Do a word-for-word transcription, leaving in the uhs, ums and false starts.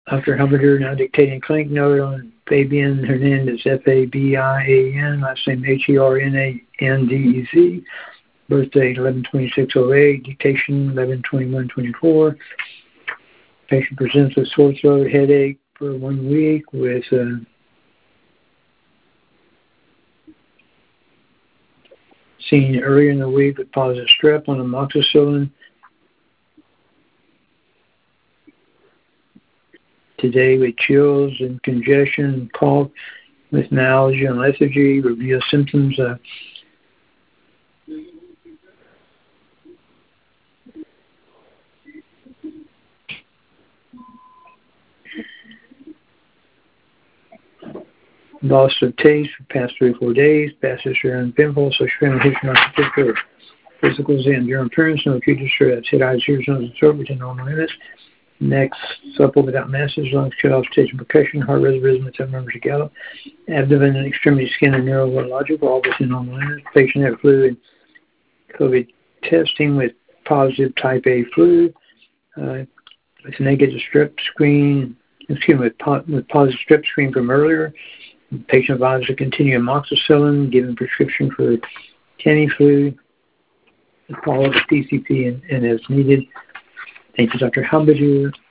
Doctor Humberger now dictating clinic note on Fabian Hernandez, F A B I A N, last name H E R N A N D E Z, birthday eleven twenty-six oh eight, dictation eleven twenty-one twenty-four. Patient presents with sore throat, headache for one week with uh, seen earlier in the week with positive strep on amoxicillin. Today with chills and congestion and cough with myalgia and lethargy. Review symptoms of loss of taste for past three or four days, passes around pimples, so shrinkage not particular physical and during appearance, no acute distress. Head, eyes, ears, nose, and throat within normal limits. Next, supple without masses, lungs, cut off, stage and percussion, heart rhythm without members of gallop. Abdomen and extremity skin and neurological, all within normal limits. Patient had flu and COVID testing with positive type A flu, uh, with negative strep screen, excuse me, with, po- with positive strep screen from earlier. The patient advised to continue amoxicillin, given prescription for Tamiflu, follow up with P C P and, and as needed. Thank you, Doctor Humberger.